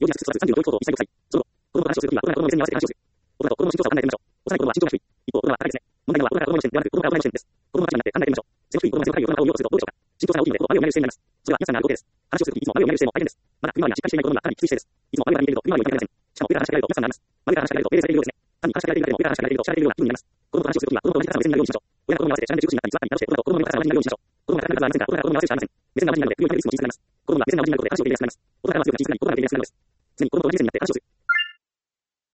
幼児発出育つ30の教育等1歳5歳。その後、子供と話をするときは、大人が子供の目線に合わせて話をする。大人と子供の身長差を考えてみましょう。幼い子供は身長が低い。一方、大人は高いですね。問題なのは大人が子供の視点ではなく、子供が大人の視点です。子供の立場になって考えてみましょう。背の低い子供が背の高い大人の顔を見ようとするとどうでしょうか。身長差が大きいので、子供は眉を見る姿勢になります。それは皆さんがある光景です。話をするときいつも眉を見る姿勢も大変です。また、首回りがしっかりしていない子供にはかなりきつい姿勢です。いつも眉が見えていると首回りを痛めません。しかも上から話しかけられると皆さんがあります。眉から話しかけられると命令されているようですね。単に話しかけられているだけでも上から話しかけられていると叱られているような気分になります。子供と話をするときは子供と同じ高さの目線になるようにしましょう。親が子供に合わせてしゃがんで中心になったり、座ったり倒して、大人と子供の高さが同じになるようにしましょう。子供が高くなる数はありませんが、大人が高くなる数はありません。子供に合わせてしゃがんでません。目線が同じになるので、首を振りやすくなります。大人が話をするときは子供の目線が同じになるようにしましょう。子供が目線が同じになると大人が話をしていやすくなります。大人が話をするときは子供の目線が小さくなり、大人が話をしていやすくなるのです。